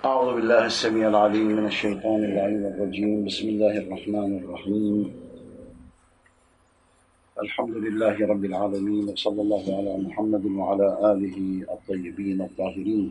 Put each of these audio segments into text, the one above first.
أعوذ بالله السميع العليم من الشيطان اللعين الرجيم. بسم الله الرحمن الرحيم. الحمد لله رب العالمين، وصلى الله على محمد وعلى آله الطيبين الطاهرين.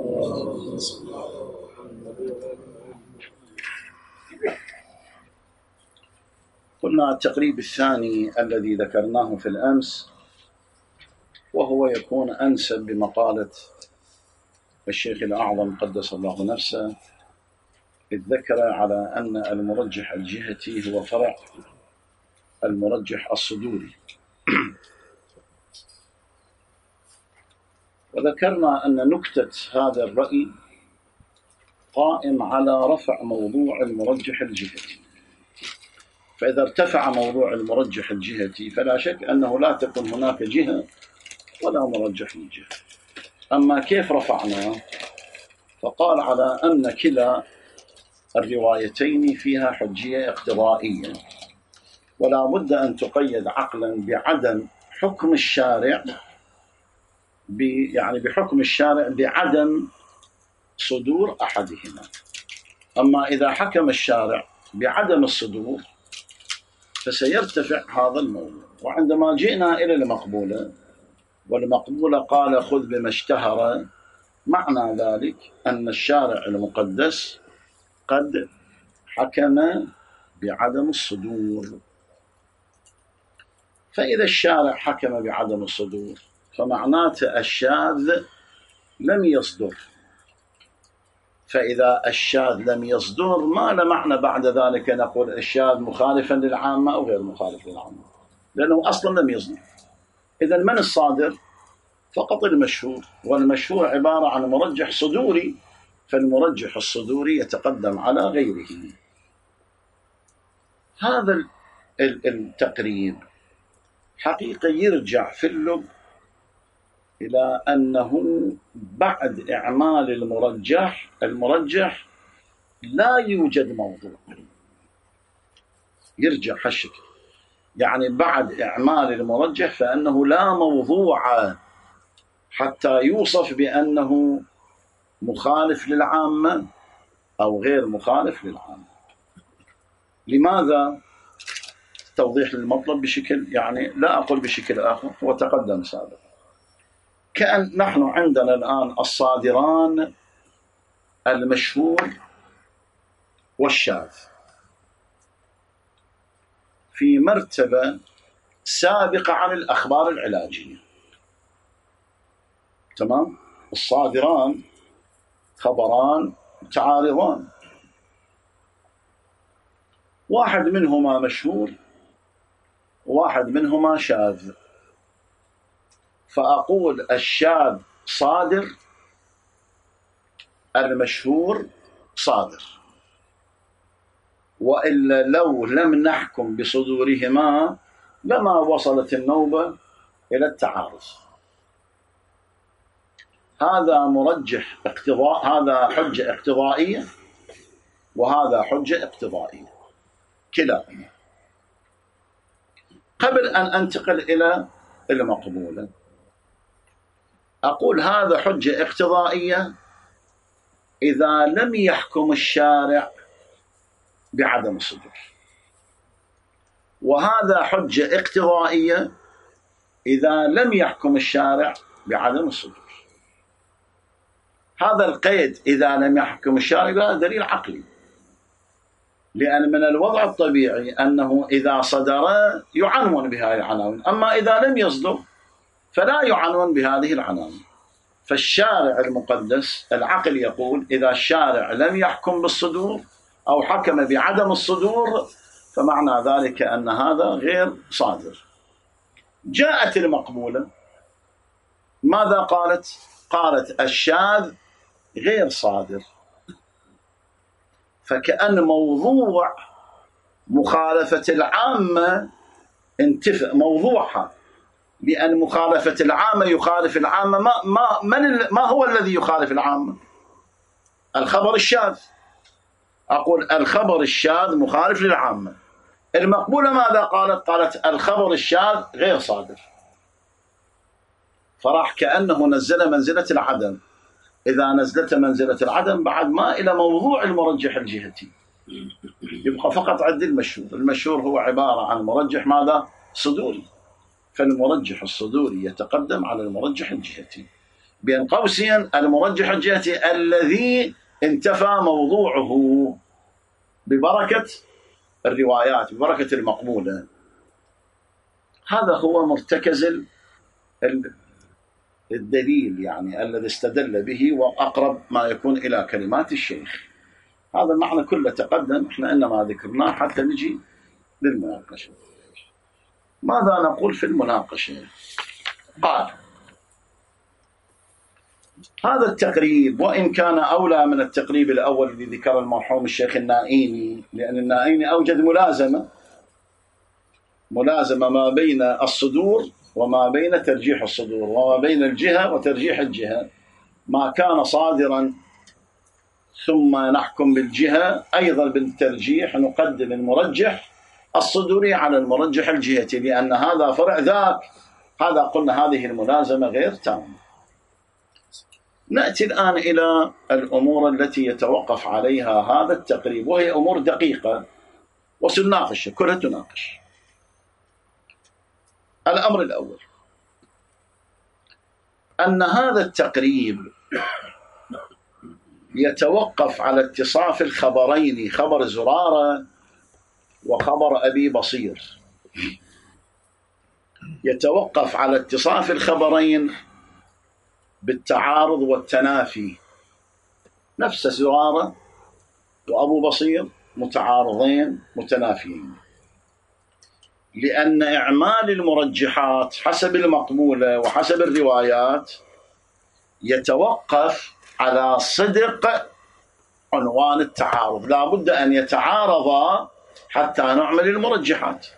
قلنا التقريب الثاني الذي ذكرناه في الأمس، وهو يكون أنسب بمقالة الشيخ الأعظم قدس الله نفسه، إذ ذكر على أن المرجح الجهتي هو فرع المرجح الصدوري. وذكرنا أن نكتة هذا الرأي قائم على رفع موضوع المرجح الجهتي، فإذا ارتفع موضوع المرجح الجهتي فلا شك أنه لا تكون هناك جهة ولا مرجح للجهة. أما كيف رفعناه؟ فقال على أن كلا الروايتين فيها حجية اقتضائية، ولا بد أن تقيد عقلا بعدم حكم الشارع، بحكم الشارع بعدم صدور أحدهما. أما إذا حكم الشارع بعدم الصدور فسيرتفع هذا الموضوع. وعندما جئنا إلى المقبولة، والمقبولة قال خذ بما اشتهر، معنى ذلك أن الشارع المقدس قد حكم بعدم الصدور. فإذا الشارع حكم بعدم الصدور فمعناته الشاذ لم يصدر. فإذا الشاذ لم يصدر ما له معنى بعد ذلك نقول الشاذ مخالفا للعامة أو غير مخالف للعامة، لأنه أصلا لم يصدر. إذا من الصادر؟ فقط المشهور، والمشهور عبارة عن مرجح صدوري، فالمرجح الصدوري يتقدم على غيره. هذا التقريب حقيقة يرجع في اللب إلى أنه بعد إعمال المرجح لا يوجد موضوع. يرجع هالشكل، يعني بعد إعمال المرجح فإنه لا موضوع حتى يوصف بأنه مخالف للعامة أو غير مخالف للعامة. لماذا؟ توضيح للمطلب بشكل لا أقول بشكل آخر، وتقدم سابقا. كأن نحن عندنا الآن الصادران المشهور والشاذ في مرتبة سابقة عن الأخبار العلاجية. تمام؟ الصادران خبران متعارضان، واحد منهما مشهور واحد منهما شاذ، فأقول الشاذ صادر، المشهور صادر، وإلا لو لم نحكم بصدورهما لما وصلت النوبة إلى التعارض. هذا مرجح اقتضاء، هذا حجة اقتضائية وهذا حجة اقتضائية كلاهما. قبل أن أنتقل إلى المقبولة أقول هذا حجة اقتضائية إذا لم يحكم الشارع بعدم الصدور، وهذا حجة اقتضائية إذا لم يحكم الشارع بعدم الصدور. هذا القيد إذا لم يحكم الشارع دليل عقلي، لأن من الوضع الطبيعي أنه إذا صدر يعنون بهذه العناوين، أما إذا لم يصدر فلا يعنون بهذه العناوين. فالشارع المقدس العقل يقول إذا الشارع لم يحكم بالصدور أو حكم بعدم الصدور فمعنى ذلك أن هذا غير صادر. جاءت المقبولة ماذا قالت؟ قالت الشاذ غير صادر، فكأن موضوع مخالفة العامة انتفى موضوعها، لأن مخالفة العامة يخالف العامة. ما هو الذي يخالف العامة؟ الخبر الشاذ. أقول الخبر الشاذ مخالف للعامة. المقبولة ماذا قالت؟ قالت الخبر الشاذ غير صادر، فراح كأنه نزل منزلة العدم. إذا نزلت منزلة العدم بعد ما إلى موضوع المرجح الجهتي، يبقى فقط عد المشهور. المشهور هو عبارة عن مرجح ماذا؟ صدوري، فالمرجح الصدوري يتقدم على المرجح الجهتي، بين قوسين المرجح الجهتي الذي انتفى موضوعه ببركة الروايات، ببركة المقبولة. هذا هو مرتكز الدليل يعني الذي استدل به، وأقرب ما يكون إلى كلمات الشيخ. هذا المعنى كله تقدم، احنا إنما ذكرناه حتى نجي للمناقشة. ماذا نقول في المناقشة؟ قال هذا التقريب وإن كان أولى من التقريب الأول الذي ذكر المرحوم الشيخ النائيني، لأن النائيني أوجد ملازمة ما بين الصدور وما بين ترجيح الصدور وما بين الجهة وترجيح الجهة. ما كان صادرا ثم نحكم بالجهة أيضا بالترجيح، نقدم المرجح الصدوري على المرجح الجهتي، لأن هذا فرع ذاك. هذا قلنا هذه الملازمة غير تامة. نأتي الآن إلى الأمور التي يتوقف عليها هذا التقريب، وهي أمور دقيقة وسنناقش كلها تناقش. الأمر الأول أن هذا التقريب يتوقف على اتصاف الخبرين، خبر زرارة وخبر أبي بصير. يتوقف على اتصاف الخبرين بالتعارض والتنافي. نفس زرارة وأبو بصير متعارضين متنافيين، لأن إعمال المرجحات حسب المقبولة وحسب الروايات يتوقف على صدق عنوان التعارض. لا بد أن يتعارضا حتى نعمل المرجحات،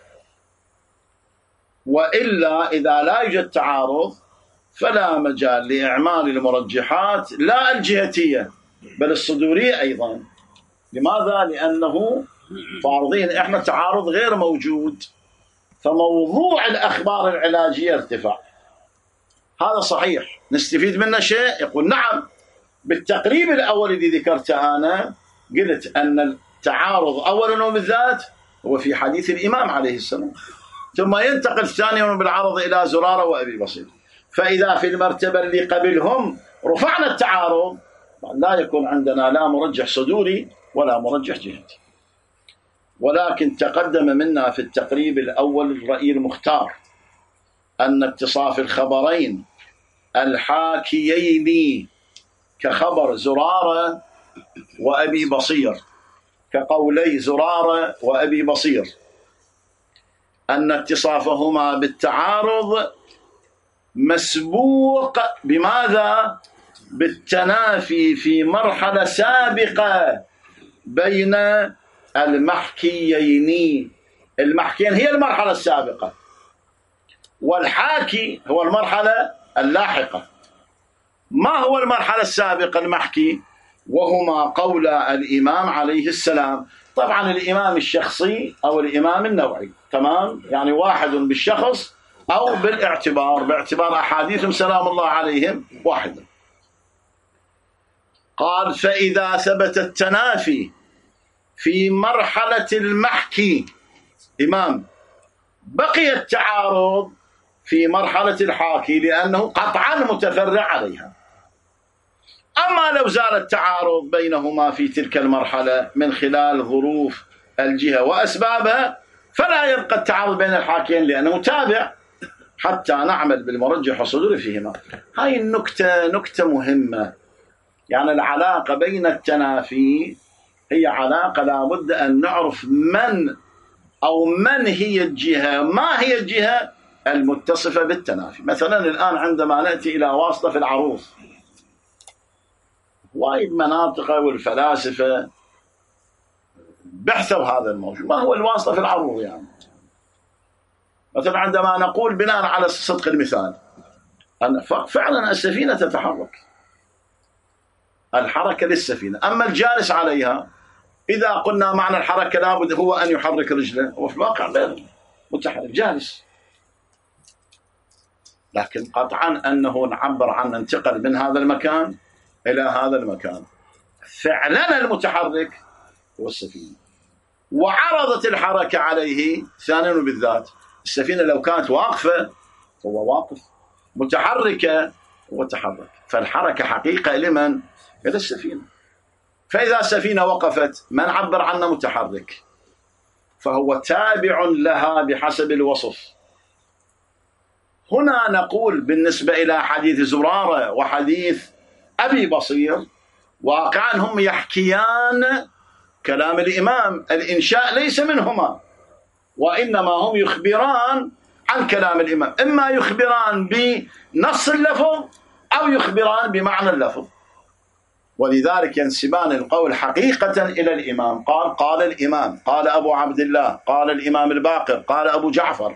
وإلا إذا لا يوجد تعارض فلا مجال لإعمال المرجحات، لا الجهتية بل الصدورية أيضا. لماذا؟ لأنه فارضين إحنا تعارض غير موجود، فموضوع الأخبار العلاجية ارتفاع. هذا صحيح، نستفيد منه شيء؟ يقول نعم. بالتقريب الأول الذي ذكرته أنا قلت أن التعارض أولا وبالذات هو في حديث الإمام عليه السلام، ثم ينتقل ثانيا بالعرض إلى زرارة وأبي بصير. فإذا في المرتبة اللي قبلهم رفعنا التعارض، لا يكون عندنا لا مرجح صدوري ولا مرجح جهتي. ولكن تقدم منا في التقريب الأول الرأي المختار أن اتصاف الخبرين الحاكيين كخبر زرارة وأبي بصير، كقولي زرارة وأبي بصير، أن اتصافهما بالتعارض مسبوق بماذا؟ بالتنافي في مرحلة سابقة بين المحكيين. المحكيين هي المرحلة السابقة، والحاكي هو المرحلة اللاحقة. ما هو المرحلة السابقة؟ المحكي، وهما قول الإمام عليه السلام. طبعا الإمام الشخصي أو الإمام النوعي، تمام، يعني واحد بالشخص أو باعتبار أحاديثهم سلام الله عليهم واحد. قال فإذا ثبت التنافي في مرحلة المحكي إمام، بقي التعارض في مرحلة الحاكي لأنه قطعا متفرع عليها. أما لو زال التعارض بينهما في تلك المرحلة من خلال ظروف الجهة وأسبابها، فلا يبقى التعارض بين الحاكيين لأنه تابع حتى نعمل بالمرجح والصدور فيهما. هاي النكتة نكتة مهمة. يعني العلاقة بين التنافي هي علاقة لابد أن نعرف من هي الجهة، ما هي الجهة المتصفة بالتنافي. مثلا الآن عندما نأتي إلى واسطة في العروض، وايد مناطق والفلاسفة بحثوا هذا الموضوع، ما هو الواسطة في العروض؟ يعني مثلا عندما نقول بناء على صدق المثال أن فعلا السفينة تتحرك، الحركة للسفينة، أما الجالس عليها إذا قلنا معنى الحركة لابد هو أن يحرك رجله، وفي الواقع غير متحرك، جالس. لكن قطعا أنه نعبر عن انتقل من هذا المكان إلى هذا المكان. فعلا المتحرك هو السفينة، وعرضت الحركة عليه ثانيا وبالذات. السفينة لو كانت واقفة هو واقف، متحركة هو تحرك. فالحركة حقيقة لمن؟ إلى السفينة. فإذا السفينة وقفت من عبر عنه؟ متحرك، فهو تابع لها بحسب الوصف. هنا نقول بالنسبة إلى حديث زرارة وحديث أبي بصير، واقعا هم يحكيان كلام الإمام، الإنشاء ليس منهما، وإنما هم يخبران عن كلام الإمام، إما يخبران بنص اللفظ أو يخبران بمعنى اللفظ. ولذلك ينسبان القول حقيقة إلى الإمام. قال الإمام، قال أبو عبد الله، قال الإمام الباقر، قال أبو جعفر،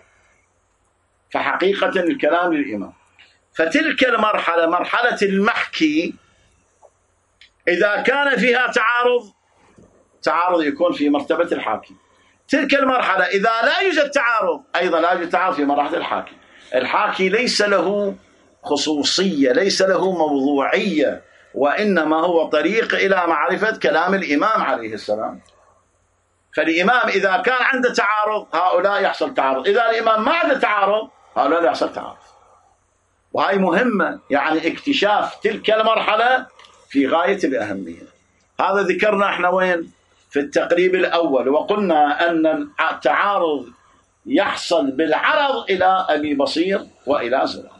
فحقيقة الكلام للإمام. فتلك المرحلة، مرحلة المحكي، إذا كان فيها تعارض يكون في مرتبة الحاكي. تلك المرحلة إذا لا يوجد تعارض، أيضا لا يوجد تعارض في مرحلة الحاكي. الحاكي ليس له خصوصية، ليس له موضوعية، وإنما هو طريق إلى معرفة كلام الإمام عليه السلام. فالإمام إذا كان عنده تعارض هؤلاء يحصل تعارض، إذا الإمام ما عنده تعارض هؤلاء يحصل تعارض. وهي مهمة، يعني اكتشاف تلك المرحلة في غاية الأهمية. هذا ذكرنا احنا وين؟ في التقريب الأول، وقلنا أن التعارض يحصل بالعرض إلى أبي بصير وإلى زرارة.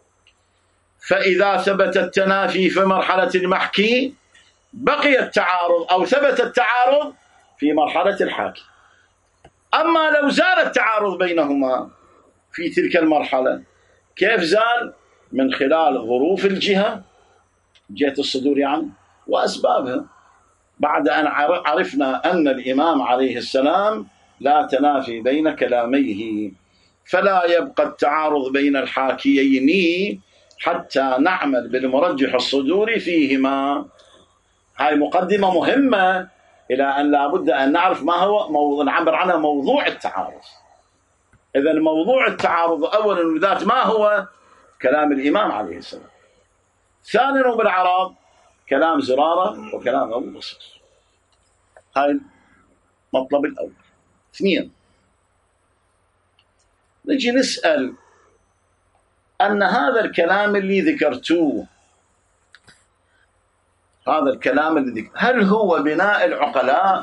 فإذا ثبت التنافي في مرحلة المحكي بقي التعارض، أو ثبت التعارض في مرحلة الحاكي. أما لو زال التعارض بينهما في تلك المرحلة، كيف زال؟ من خلال ظروف الجهة، جهة الصدور يعني، وأسبابها. بعد أن عرفنا أن الإمام عليه السلام لا تنافي بين كلاميه، فلا يبقى التعارض بين الحاكيين حتى نعمل بالمرجح الصدوري فيهما. هاي مقدمة مهمة إلى أن لا بد أن نعرف ما هو نعبر عنه موضوع التعارض. إذا موضوع التعارض أولا وذات ما هو؟ كلام الإمام عليه السلام. ثانيا وبالعراض كلام زرارة وكلام أبو بصير. هاي المطلب الأول. اثنين، نجي نسأل أن هذا الكلام اللي ذكرتوه، هذا الكلام اللي هل هو بناء العقلاء؟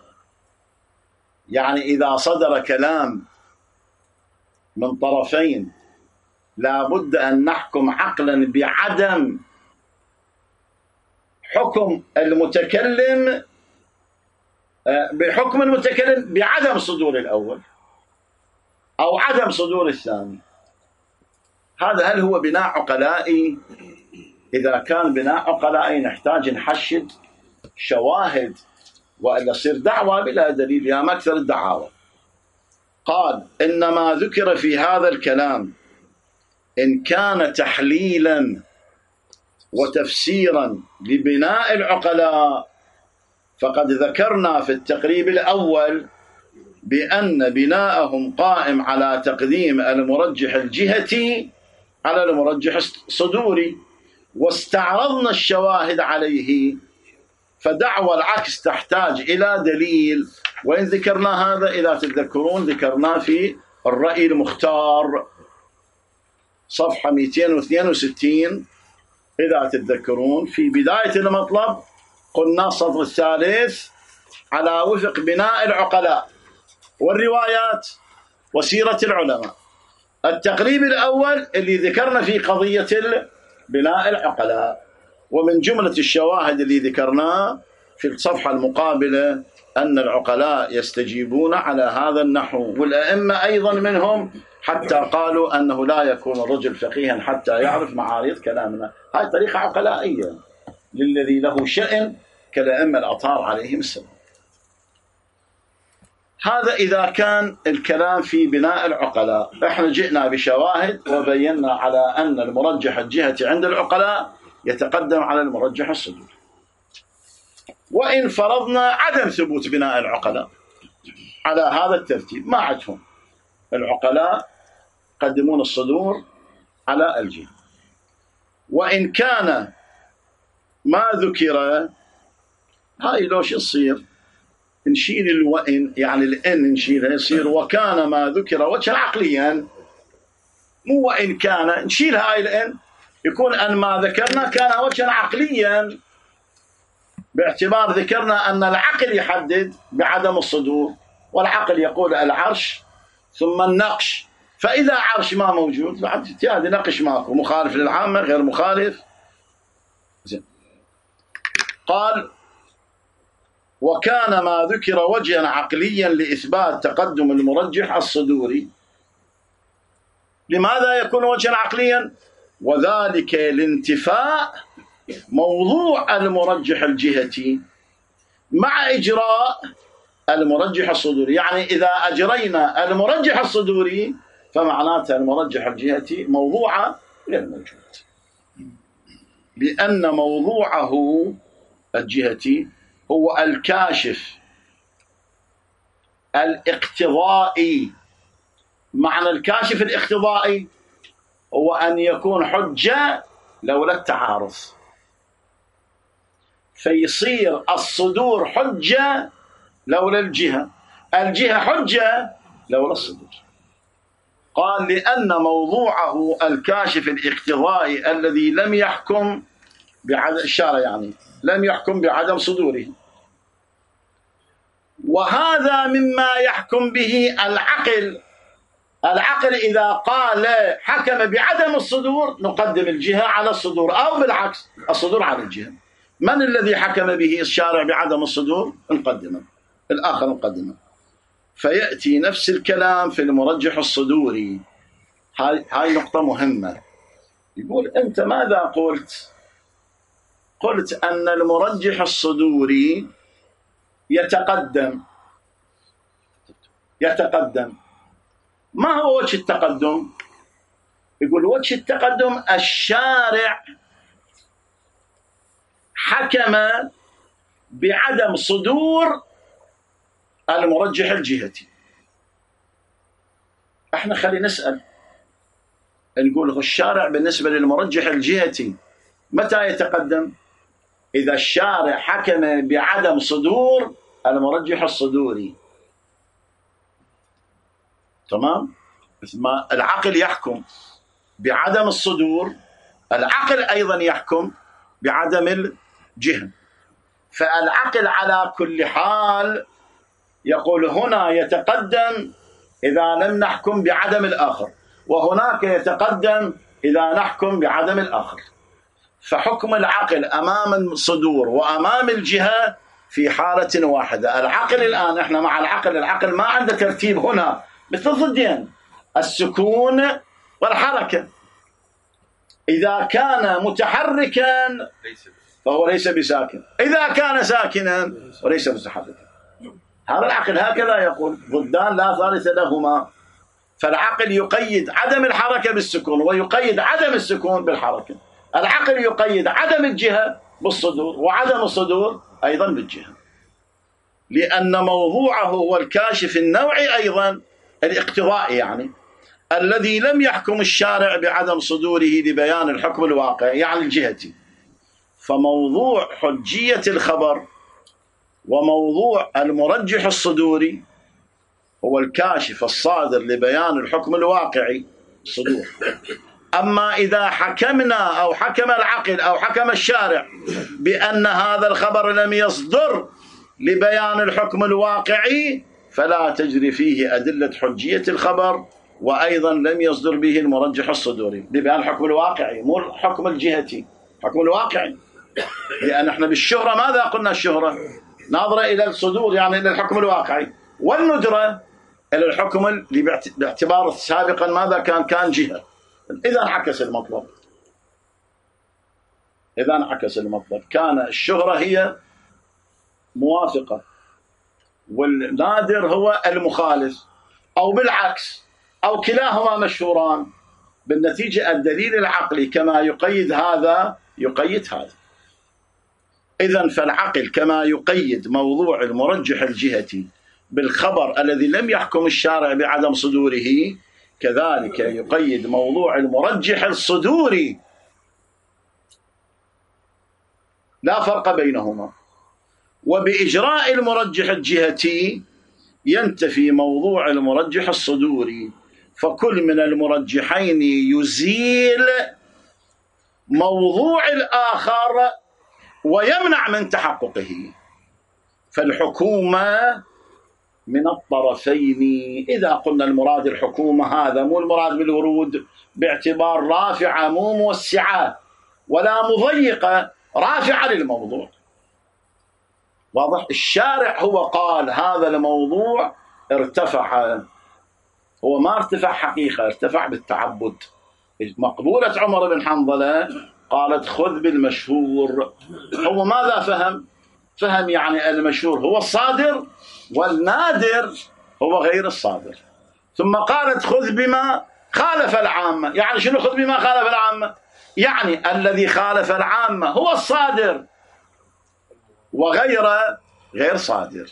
يعني إذا صدر كلام من طرفين لا بد أن نحكم عقلا بعدم حكم المتكلم، بحكم المتكلم بعدم صدور الأول أو عدم صدور الثاني. هذا هل هو بناء عقلائي؟ إذا كان بناء عقلائي نحتاج نحشد شواهد، وإلا تصير دعوة بلا دليل، يا مكثر الدعاوى. قال إنما ذكر في هذا الكلام إن كان تحليلا وتفسيرا لبناء العقلاء، فقد ذكرنا في التقريب الأول بأن بناءهم قائم على تقديم المرجح الجهتي على المرجح الصدوري، واستعرضنا الشواهد عليه، فدعوى العكس تحتاج إلى دليل. وإن ذكرنا هذا إذا تتذكرون ذكرنا في الرأي المختار صفحة 262 إذا تتذكرون، في بداية المطلب قلنا السطر الثالث على وفق بناء العقلاء والروايات وسيرة العلماء. التقريب الأول اللي ذكرنا في قضية بناء العقلاء، ومن جملة الشواهد اللي ذكرناه في الصفحة المقابلة أن العقلاء يستجيبون على هذا النحو، والأئمة أيضا منهم، حتى قالوا أنه لا يكون الرجل فقيها حتى يعرف معارض كلامنا. هاي طريقة عقلائية للذي له شأن كالأئمة الأطهار عليهم السلام. هذا إذا كان الكلام في بناء العقلاء. احنا جئنا بشواهد وبينا على أن المرجح الجهة عند العقلاء يتقدم على المرجح الصدوري. وإن فرضنا عدم ثبوت بناء العقلاء على هذا الترتيب، ما عدهم العقلاء يقدمون الصدور على الجهة. وإن كان ما ذكر، هاي لو شو تصير؟ نشيل الوإن، يعني الإن نشيلها، يصير وكان ما ذكر وجها عقليا، مو وإن كان، نشيل هاي الإن، يكون أن ما ذكرنا كان وجها عقليا، باعتبار ذكرنا أن العقل يحدد بعدم الصدور، والعقل يقول العرش ثم النقش، فإذا عرش ما موجود بعد اجتهاد نقش ماكو، مخالف للعامة غير مخالف. زين. قال وكان ما ذكر وجها عقليا لإثبات تقدم المرجح الصدوري. لماذا يكون وجها عقليا؟ وذلك لانتفاء موضوع المرجح الجهتي مع إجراء المرجح الصدوري. يعني إذا أجرينا المرجح الصدوري فمعناته المرجح الجهتي موضوعه غير موجود، لأن موضوعه الجهتي هو الكاشف الاقتضائي. معنى الكاشف الاقتضائي هو أن يكون حجة لولا التعارض، فيصير الصدور حجة لولا الجهة، الجهة حجة لولا الصدور. قال لأن موضوعه الكاشف الاقتضائي الذي لم يحكم بعدم الشارع، يعني لم يحكم بعدم صدوره، وهذا مما يحكم به العقل. العقل إذا قال حكم بعدم الصدور نقدم الجهة على الصدور، أو بالعكس الصدور على الجهة. من الذي حكم به الشارع بعدم الصدور؟ نقدمه، الآخر نقدمه. فيأتي نفس الكلام في المرجح الصدوري. هاي نقطة مهمة. يقول أنت ماذا قلت؟ قلت أن المرجح الصدوري يتقدم. ما هو وجه التقدم؟ يقول وجه التقدم الشارع حكم بعدم صدور المرجح الجهتي. احنا خلينا نسأل، نقول الشارع بالنسبة للمرجح الجهتي متى يتقدم؟ إذا الشارع حكم بعدم صدور المرجح الصدوري. تمام؟ ما العقل يحكم بعدم الصدور، العقل أيضا يحكم بعدم الجهة. فالعقل على كل حال يقول هنا يتقدم إذا لم نحكم بعدم الآخر، وهناك يتقدم إذا نحكم بعدم الآخر. فحكم العقل أمام الصدور وأمام الجهة في حالة واحدة. العقل الآن احنا مع العقل ما عنده ترتيب هنا، مثل الضدين السكون والحركة. إذا كان متحركا فهو ليس بساكن، إذا كان ساكنا وليس متحركا. هذا العقل هكذا يقول، ضدان لا ثالث لهما. فالعقل يقيد عدم الحركة بالسكون ويقيد عدم السكون بالحركة. العقل يقيد عدم الجهة بالصدور وعدم الصدور أيضا بالجهة، لأن موضوعه هو الكاشف النوعي أيضا الاقتضائي، يعني الذي لم يحكم الشارع بعدم صدوره لبيان الحكم الواقعي، يعني الجهتي. فموضوع حجية الخبر وموضوع المرجح الصدوري هو الكاشف الصادر لبيان الحكم الواقعي الصدور. أما إذا حكمنا أو حكم العقل أو حكم الشارع بأن هذا الخبر لم يصدر لبيان الحكم الواقعي فلا تجري فيه أدلة حجية الخبر، وأيضا لم يصدر به المرجح الصدوري لبيان الحكم الواقعي، مو الحكم الجهتي، الحكم الواقعي. لأن احنا بالشهرة ماذا قلنا؟ الشهرة ناظرة إلى الصدور، يعني إلى الحكم الواقعي، والندرة إلى الحكم اللي باعتبار سابقا ماذا كان جهة. إذا انعكس المطلب كان الشهرة هي موافقة والنادر هو المخالف، أو بالعكس، أو كلاهما مشهوران. بالنتيجة الدليل العقلي كما يقيد هذا يقيد هذا. إذن فالعقل كما يقيد موضوع المرجح الجهتي بالخبر الذي لم يحكم الشارع بعدم صدوره، كذلك يقيد موضوع المرجح الصدوري لا فرق بينهما. وبإجراء المرجح الجهتي ينتفي موضوع المرجح الصدوري، فكل من المرجحين يزيل موضوع الآخر ويمنع من تحققه. فالحكومة من الطرفين. إذا قلنا المراد الحكومة، هذا مو المراد بالورود باعتبار رافعة مو موسعة ولا مضيقة، رافعة للموضوع. واضح؟ الشارع هو قال هذا الموضوع ارتفع، هو ما ارتفع حقيقة، ارتفع بالتعبد. مقبولة عمر بن حنظلة قالت خذ بالمشهور. هو ماذا فهم؟ فهم يعني المشهور هو الصادر والنادر هو غير الصادر. ثم قالت خذ بما خالف العامة. يعني شنو خذ بما خالف العامة؟ يعني الذي خالف العامة هو الصادر غير صادر.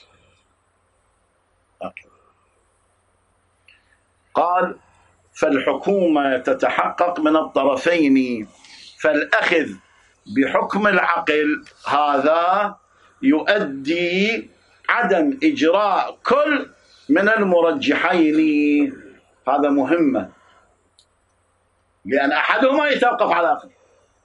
قال فالحكومة تتحقق من الطرفين، فالأخذ بحكم العقل هذا يؤدي عدم إجراء كل من المرجحين. هذا مهمة، لأن أحدهما يتوقف على الآخر،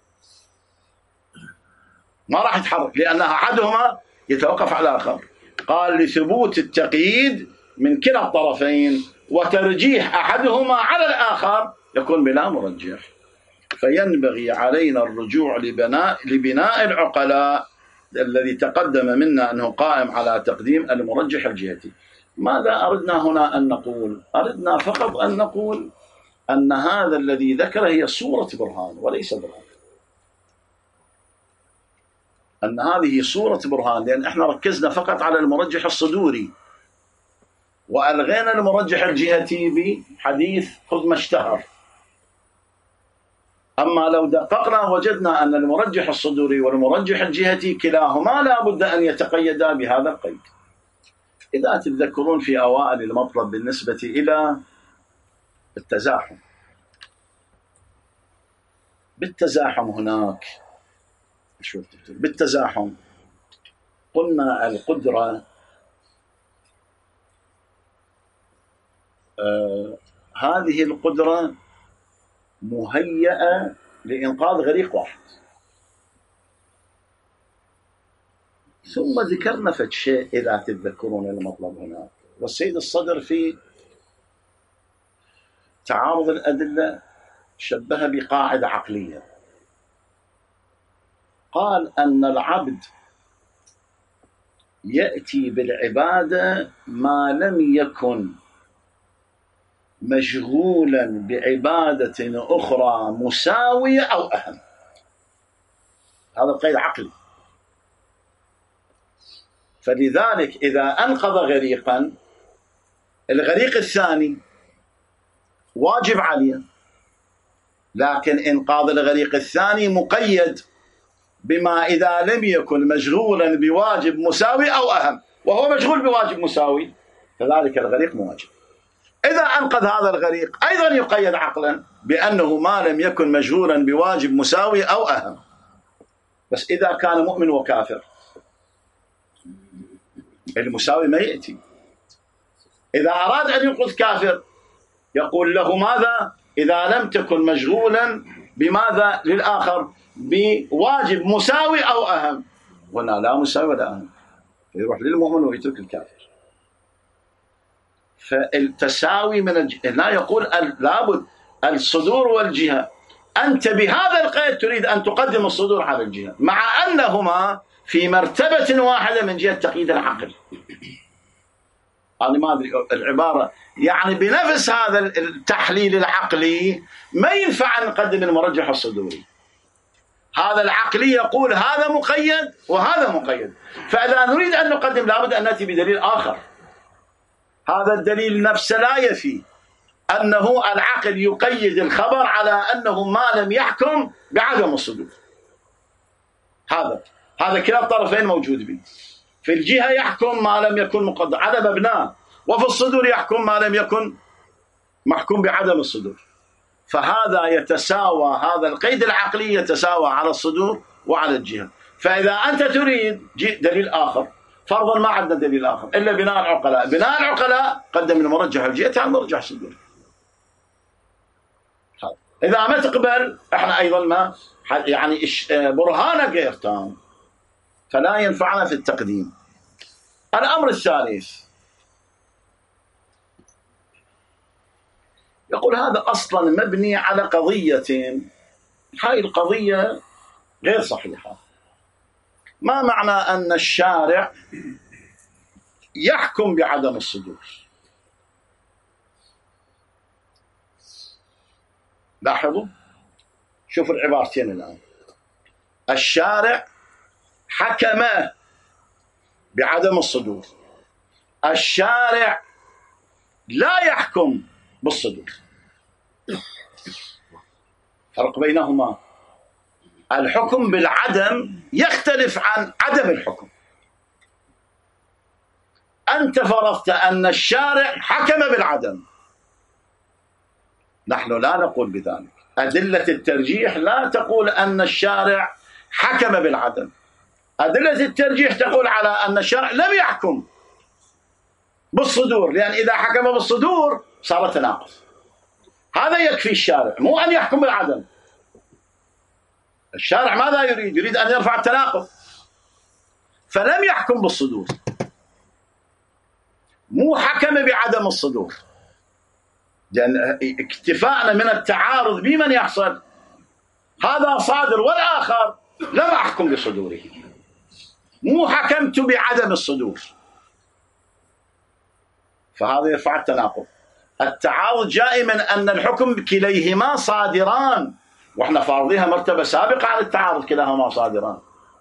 ما راح يتحرك، لأن أحدهما يتوقف على الآخر. قال لثبوت التقييد من كلا الطرفين وترجيح أحدهما على الآخر يكون بلا مرجح. فينبغي علينا الرجوع لبناء العقلاء الذي تقدم منا أنه قائم على تقديم المرجح الجهتي. ماذا أردنا هنا أن نقول؟ أردنا فقط أن نقول أن هذا الذي ذكره هي صورة برهان وليس برهان، أن هذه صورة برهان، لأن إحنا ركزنا فقط على المرجح الصدوري وألغينا المرجح الجهتي بحديث خذ ما اشتهر. أما لو دققنا وجدنا أن المرجح الصدوري والمرجح الجهتي كلاهما لا بد أن يتقيدا بهذا القيد. إذا تتذكرون في أوائل المطلب بالنسبة إلى التزاحم، بالتزاحم هناك بالتزاحم قلنا القدرة هذه القدرة مهيئة لإنقاذ غريق واحد. ثم ذكرنا فد شيء إذا تتذكرون المطلب هناك، والسيد الصدر في تعارض الأدلة شبه بقاعدة عقلية. قال أن العبد يأتي بالعبادة ما لم يكن مشغولا بعبادة أخرى مساوية أو أهم. هذا قيد عقلي. فلذلك إذا أنقذ غريقا، الغريق الثاني واجب عليه، لكن إنقاذ الغريق الثاني مقيد بما إذا لم يكن مشغولا بواجب مساوي أو أهم، وهو مشغول بواجب مساوي كذلك الغريق مواجب. إذا أنقذ هذا الغريق أيضا يقيد عقلا بأنه ما لم يكن مشغولا بواجب مساوي أو أهم. بس إذا كان مؤمن وكافر المساوي ما يأتي. إذا أراد أن ينقذ كافر يقول له ماذا؟ إذا لم تكن مشغولا بماذا للآخر بواجب مساوي أو أهم، هنا لا مساوي ولا أهم، يروح للمؤمن ويترك الكافر. فالتساوي من لا يقول لابد الصدور والجهة. أنت بهذا القيد تريد أن تقدم الصدور على الجهة، مع أنهما في مرتبة واحدة من جهة تقييد العقل. أنا ما أدري العبارة، يعني بنفس هذا التحليل العقلي ما ينفع أن نقدم المرجح الصدوري. هذا العقلي يقول هذا مقيد وهذا مقيد، فإذا نريد أن نقدم لابد أن نأتي بدليل آخر. هذا الدليل نفسه لا يفي، أنه العقل يقيد الخبر على أنه ما لم يحكم بعدم الصدور. هذا كلا الطرفين موجود به. في الجهة يحكم ما لم يكن مقدر على مبناه، وفي الصدور يحكم ما لم يكن محكوم بعدم الصدور. فهذا يتساوى، هذا القيد العقلي يتساوى على الصدور وعلى الجهة. فإذا أنت تريد جيء دليل آخر، فرضا ما عندنا دليل آخر إلا بناء العقلاء، بناء العقلاء قدم المرجح الجهتي على المرجح الصدوري. إذا ما تقبل إحنا أيضا ما يعني برهانه غير تام، فلا ينفعنا في التقديم. الأمر الثالث يقول هذا أصلا مبني على قضية، هاي القضية غير صحيحة. ما معنى أن الشارع يحكم بعدم الصدور؟ لاحظوا، شوفوا العبارتين الآن. الشارع حكم بعدم الصدور، الشارع لا يحكم بالصدور. فرق بينهما. الحكم بالعدم يختلف عن عدم الحكم. أنت فرضت أن الشارع حكم بالعدم، نحن لا نقول بذلك. أدلة الترجيح لا تقول أن الشارع حكم بالعدم، أدلة الترجيح تقول على أن الشارع لم يحكم بالصدور، لأن إذا حكم بالصدور صار تناقض. هذا يكفي الشارع، مو أن يحكم بالعدم. الشارع ماذا يريد؟ يريد أن يرفع التناقض، فلم يحكم بالصدور، مو حكم بعدم الصدور. لأن اكتفاءنا من التعارض بمن يحصل، هذا صادر والآخر لم أحكم بصدوره، مو حكمت بعدم الصدور، فهذا يرفع التناقض. التعارض جاء من أن الحكم كليهما صادران، وإحنا فارضيها مرتبة سابقة عن التعارض، كلاهما صادران.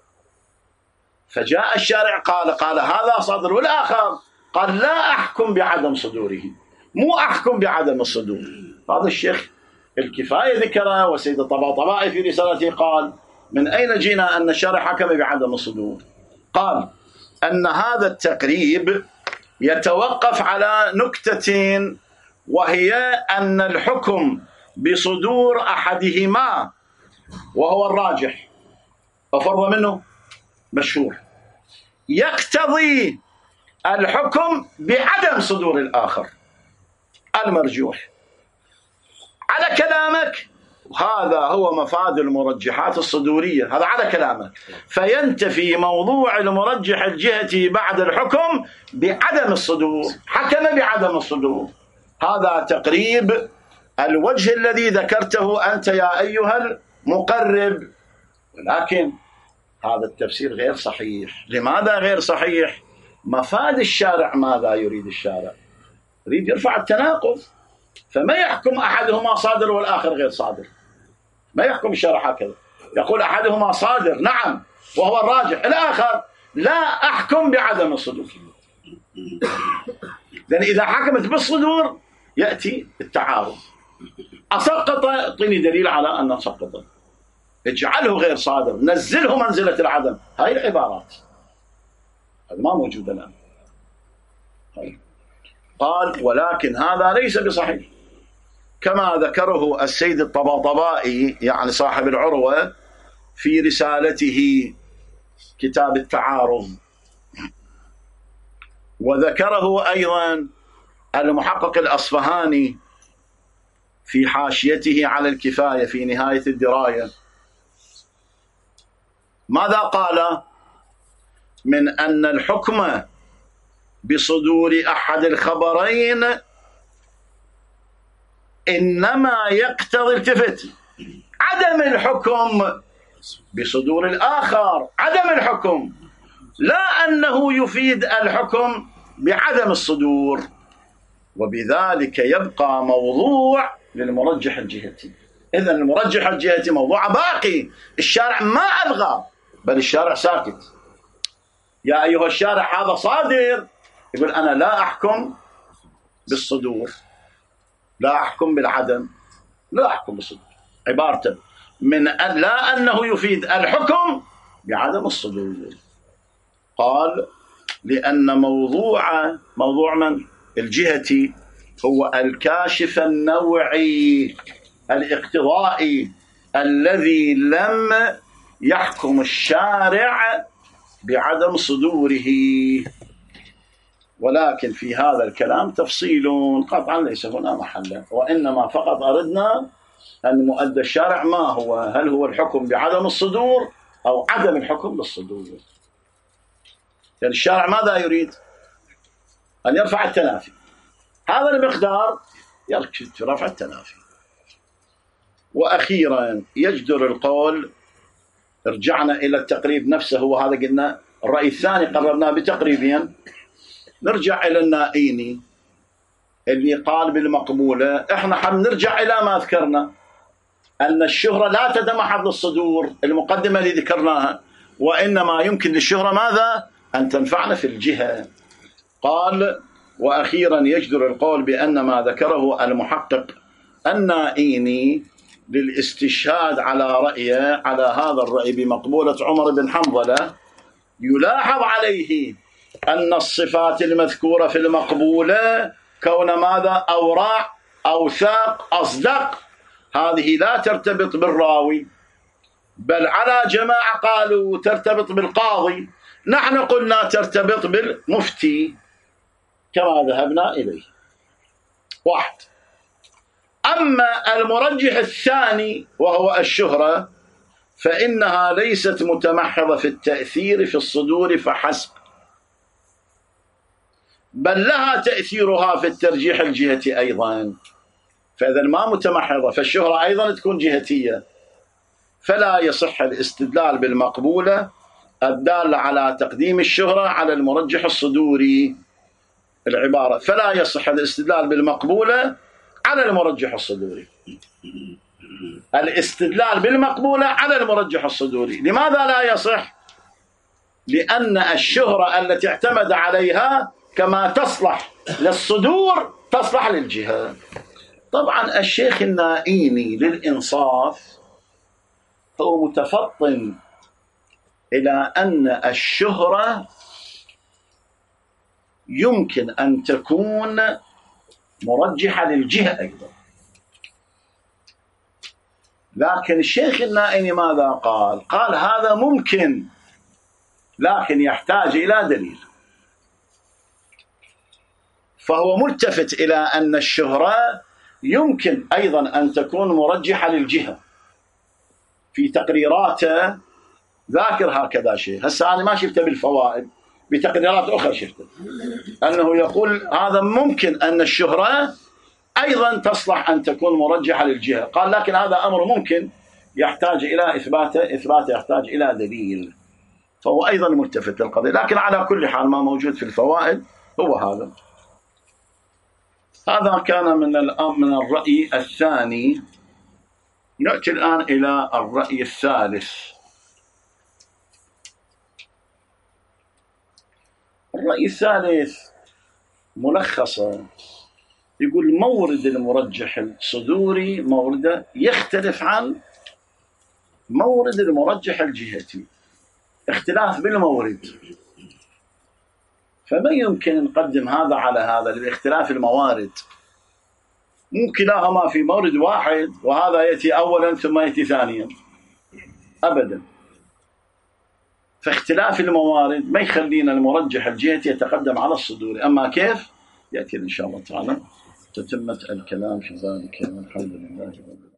فجاء الشارع قال هذا صادر، والآخر قال لا أحكم بعدم صدوره، مو أحكم بعدم الصدور. هذا الشيخ الكفاية ذكره، وسيد الطباطبائي في رسالته قال من أين جينا أن الشارع حكم بعدم الصدور؟ قال أن هذا التقريب يتوقف على نكتة، وهي أن الحكم بصدور أحدهما وهو الراجح وفرض منه مشهور يقتضي الحكم بعدم صدور الآخر المرجوح. على كلامك هذا هو مفاد المرجحات الصدورية، هذا على كلامك، فينتفي موضوع المرجح الجهتي بعد الحكم بعدم الصدور، حكم بعدم الصدور. هذا تقريب الوجه الذي ذكرته أنت يا أيها المقرب، ولكن هذا التفسير غير صحيح. لماذا غير صحيح؟ مفاد الشارع ماذا يريد الشارع؟ يريد يرفع التناقض، فما يحكم أحدهما صادر والآخر غير صادر. ما يحكم الشارع هكذا، يقول أحدهما صادر نعم وهو الراجح، الآخر لا أحكم بعدم الصدور. لأن إذا حكمت بالصدور يأتي التعارض. أسقط، اعطيني دليل على أن سقط، اجعله غير صادر، نزله منزلة العدم. هاي العبارات هذا ما موجود الآن. قال ولكن هذا ليس بصحيح، كما ذكره السيد الطباطبائي يعني صاحب العروة في رسالته كتاب التعارض، وذكره أيضا المحقق الأصفهاني في حاشيته على الكفاية في نهاية الدراية. ماذا قال؟ من أن الحكم بصدور أحد الخبرين إنما يقتضي التفت عدم الحكم بصدور الآخر، عدم الحكم، لا أنه يفيد الحكم بعدم الصدور، وبذلك يبقى موضوع للمرجح الجهتي. إذن المرجح الجهتي موضوع باقي، الشارع ما ألغى، بل الشارع ساكت. يا أيها الشارع هذا صادر، يقول أنا لا أحكم بالصدور، لا أحكم بالعدم، لا أحكم بالصدور. عبارة من أن لا أنه يفيد الحكم بعدم الصدور. قال لأن موضوع من الجهة هو الكاشف النوعي الاقتضائي الذي لم يحكم الشارع بعدم صدوره. ولكن في هذا الكلام تفصيل قطعا ليس هنا محله، وإنما فقط أردنا أن مؤدى الشارع ما هو، هل هو الحكم بعدم الصدور أو عدم الحكم بالصدور. يعني الشارع ماذا يريد؟ أن يرفع التنافي، هذا المقدار يركز في رفع التنافي. وأخيرا يجدر القول، رجعنا إلى التقريب نفسه، وهذا قلنا الرأي الثاني قررناه بتقريبين. نرجع إلى النائيني اللي قال بالمقبولة. احنا حنرجع إلى ما ذكرنا أن الشهرة لا تتمحض للصدور، المقدمة اللي ذكرناها، وإنما يمكن للشهرة ماذا؟ أن تنفعنا في الجهة. قال وأخيرا يجدر القول بأن ما ذكره المحقق النائيني للاستشهاد على رأيه، على هذا الرأي بمقبولة عمر بن حنظلة، يلاحظ عليه أن الصفات المذكورة في المقبولة كون ماذا؟ أوراع، أوثاق، أصدق، هذه لا ترتبط بالراوي، بل على جماعة قالوا ترتبط بالقاضي، نحن قلنا ترتبط بالمفتي كما ذهبنا إليه. واحد. أما المرجح الثاني وهو الشهرة فإنها ليست متمحضة في التأثير في الصدور فحسب، بل لها تأثيرها في الترجيح الجهتي أيضا. فإذا ما متمحضة، فالشهرة أيضا تكون جهتية، فلا يصح الاستدلال بالمقبولة الدالة على تقديم الشهرة على المرجح الصدوري. العبارة فلا يصح الاستدلال بالمقبولة على المرجح الصدوري، الاستدلال بالمقبولة على المرجح الصدوري. لماذا لا يصح؟ لأن الشهرة التي اعتمد عليها كما تصلح للصدور تصلح للجهة. طبعا الشيخ النائيني للإنصاف هو متفطن إلى أن الشهرة يمكن أن تكون مرجحة للجهة أيضا. لكن الشيخ النائيني ماذا قال؟ قال هذا ممكن لكن يحتاج إلى دليل. فهو ملتفت إلى أن الشهرة يمكن أيضا أن تكون مرجحة للجهة. في تقريراته ذاكر هكذا شيء، هسه أنا ما شفته بالفوائد، بتقريرات أخرى شفته أنه يقول هذا ممكن أن الشهرة أيضا تصلح أن تكون مرجحة للجهة. قال لكن هذا أمر ممكن يحتاج إلى إثباته يحتاج إلى دليل. فهو أيضا ملتفت للقضية. لكن على كل حال ما موجود في الفوائد هو هذا. هذا كان من الرأي الثاني. نأتي الآن إلى الرأي الثالث. الرأي الثالث ملخصة، يقول مورد المرجح الصدوري مورده يختلف عن مورد المرجح الجهتي، اختلاف بالمورد. فما يمكن نقدم هذا على هذا لاختلاف الموارد، مو كلاهما في مورد واحد وهذا يأتي أولا ثم يأتي ثانيا أبدا. فاختلاف الموارد ما يخلينا المرجح الجهتي يتقدم على الصدوري. أما كيف يأتي إن شاء الله تعالى تتمة الكلام في ذلك. الحمد لله.